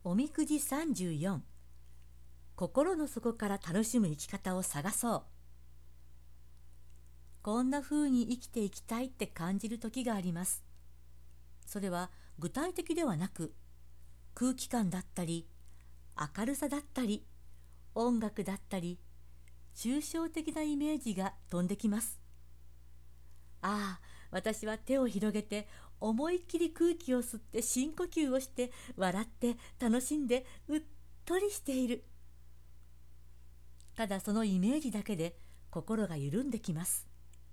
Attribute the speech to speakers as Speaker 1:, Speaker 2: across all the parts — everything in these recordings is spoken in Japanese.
Speaker 1: おみくじ34、心の底から楽しむ生き方を探そう。こんな風に生きていきたいって感じる時があります。それは具体的ではなく、空気感だったり、明るさだったり、音楽だったり、抽象的なイメージが飛んできます。ああ、私は手を広げて思いっきり空気を吸って深呼吸をして笑って楽しんでうっとりしている。ただそのイメージだけで心が緩んできます。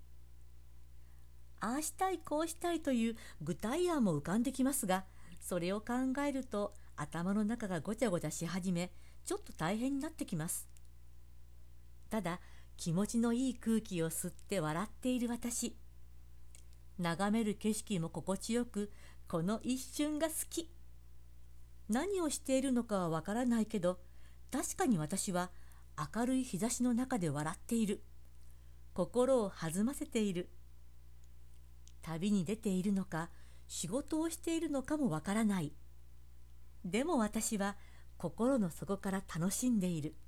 Speaker 1: ああしたいこうしたいという具体案も浮かんできますが、それを考えると頭の中がごちゃごちゃし始め、ちょっと大変になってきます。ただ気持ちのいい空気を吸って笑っている私、眺める景色も心地よく、この一瞬が好き。何をしているのかはわからないけど、確かに私は明るい日差しの中で笑っている。心を弾ませている。旅に出ているのか、仕事をしているのかもわからない。でも私は心の底から楽しんでいる。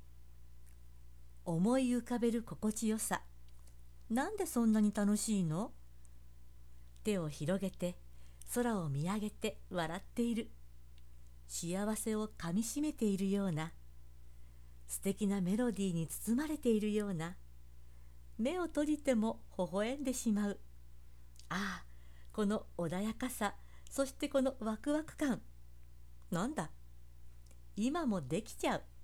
Speaker 1: 思い浮かべる心地よさ。なんでそんなに楽しいの？手を広げて、空を見上げて笑っている。幸せをかみしめているような、素敵なメロディーに包まれているような、目を閉じても微笑んでしまう。ああ、この穏やかさ、そしてこのワクワク感。なんだ、今もできちゃう。